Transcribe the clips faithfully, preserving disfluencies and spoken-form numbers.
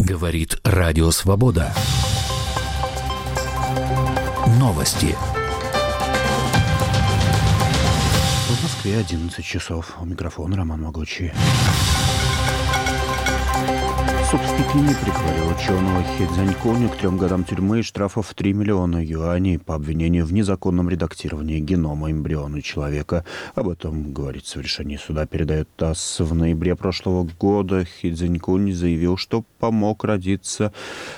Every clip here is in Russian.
Говорит Радио Свобода. Новости. В Москве одиннадцать часов. У микрофона Роман Могучий. Суд в Пекине приговорил ученого Хэ Цзянькуня к трем годам тюрьмы и штрафов в три миллиона юаней по обвинению в незаконном редактировании генома эмбриона человека. Об этом говорится в решении суда, передает ТАСС. В ноябре прошлого года Хэ Цзянькунь заявил, что помог родиться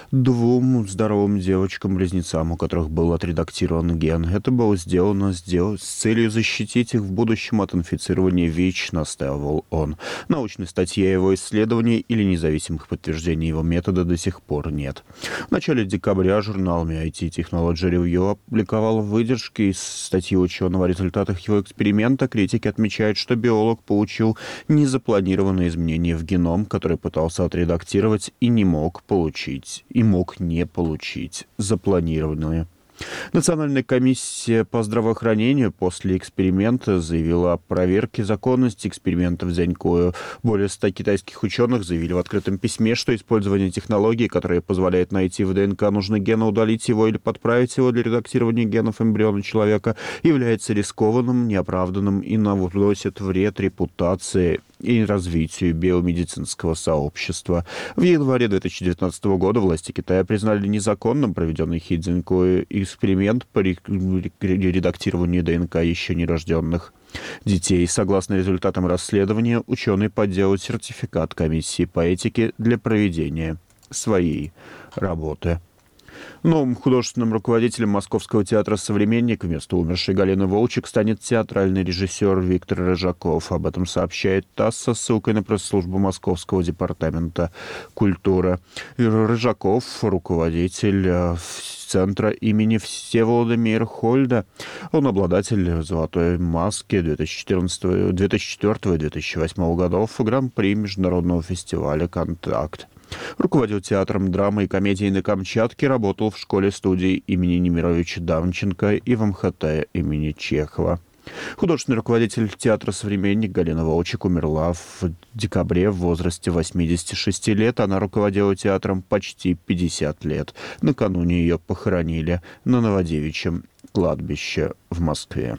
двум здоровым девочкам-близнецам, у которых был отредактирован ген. Это было сделано с целью защитить их в будущем от инфицирования ВИЧ, настаивал он. Научной статьи его исследований или независимых подтверждений его метода до сих пор нет. В начале декабря журнал ай ти Technology Review опубликовал выдержки из статьи ученого о результатах его эксперимента. Критики отмечают, что биолог получил незапланированные изменения в геном, который пытался отредактировать и не мог получить, и мог не получить запланированные. Национальная комиссия по здравоохранению после эксперимента заявила о проверке законности эксперимента в Цзянькуе. Более ста китайских ученых заявили в открытом письме, что использование технологии, которая позволяет найти в ДНК нужный ген, удалить его или подправить его для редактирования генов эмбриона человека, является рискованным, неоправданным и наносит вред репутации и развитию биомедицинского сообщества. В январе две тысячи девятнадцатого года власти Китая признали незаконным проведенный Хэ Цзянькуем эксперимент по редактированию ДНК еще нерожденных детей. Согласно результатам расследования, ученые подделают сертификат комиссии по этике для проведения своей работы. Новым художественным руководителем Московского театра «Современник» вместо умершей Галины Волчек станет театральный режиссер Виктор Рыжаков. Об этом сообщает ТАСС со ссылкой на пресс-службу Московского департамента культуры. Рыжаков — руководитель центра имени Всеволода Мейерхольда. Он обладатель «Золотой маски» две тысячи четырнадцатого, две тысячи четвёртого и две тысячи восьмого годов, гран-при международного фестиваля «Контакт». Руководил театром драмы и комедии на Камчатке, работал в школе-студии имени Немировича Давченко и в эм ха тэ имени Чехова. Художественный руководитель театра «Современник» Галина Волчек умерла в декабре в возрасте восьмидесяти шести лет. Она руководила театром почти пятьдесят лет. Накануне ее похоронили на Новодевичьем кладбище в Москве.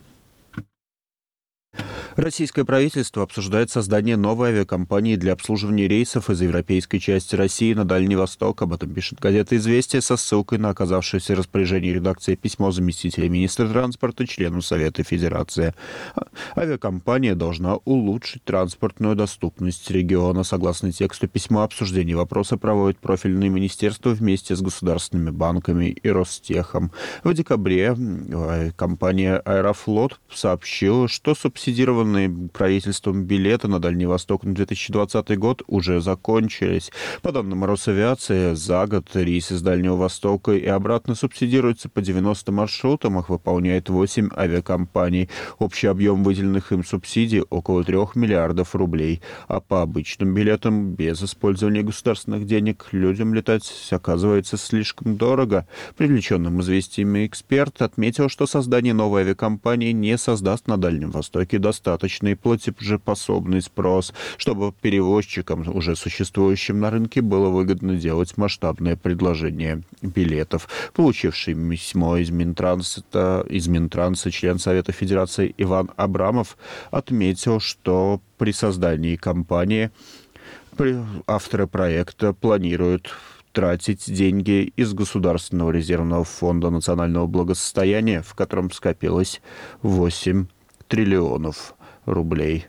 Российское правительство обсуждает создание новой авиакомпании для обслуживания рейсов из европейской части России на Дальний Восток. Об этом пишет газета «Известия» со ссылкой на оказавшееся распоряжение редакции письмо заместителя министра транспорта члену Совета Федерации. Авиакомпания должна улучшить транспортную доступность региона. Согласно тексту письма, обсуждение вопроса проводит профильные министерства вместе с государственными банками и Ростехом. В декабре компания «Аэрофлот» сообщила, что субсидированные правительством билеты на Дальний Восток на две тысячи двадцатый год уже закончились. По данным Росавиации, за год рейсы с Дальнего Востока и обратно субсидируются по девяноста маршрутам. Их выполняет восемь авиакомпаний. Общий объем выделенных им субсидий около трех миллиардов рублей. А по обычным билетам без использования государственных денег людям летать оказывается слишком дорого. Привлеченным известиями эксперт отметил, что создание новой авиакомпании не создаст на Дальнем Востоке достаточный платежеспособный спрос, чтобы перевозчикам, уже существующим на рынке, было выгодно делать масштабное предложение билетов. Получивший письмо из Минтранса, из Минтранса член Совета Федерации Иван Абрамов отметил, что при создании компании авторы проекта планируют тратить деньги из Государственного резервного фонда национального благосостояния, в котором скопилось восемь триллионов рублей.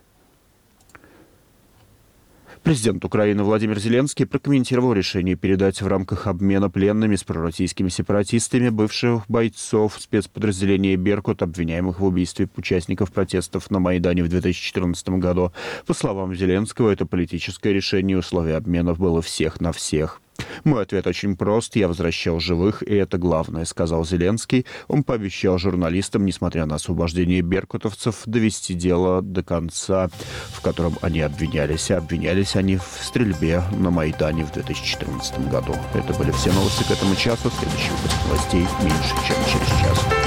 Президент Украины Владимир Зеленский прокомментировал решение передать в рамках обмена пленными с пророссийскими сепаратистами бывших бойцов спецподразделения «Беркут», обвиняемых в убийстве участников протестов на Майдане в две тысячи четырнадцатом году. По словам Зеленского, это политическое решение, условие обмена было всех на всех. «Мой ответ очень прост. Я возвращал живых, и это главное», — сказал Зеленский. Он пообещал журналистам, несмотря на освобождение беркутовцев, довести дело до конца, в котором они обвинялись. Обвинялись они в стрельбе на Майдане в две тысячи четырнадцатом году. Это были все новости к этому часу. Следующий выпуск новостей меньше, чем через час.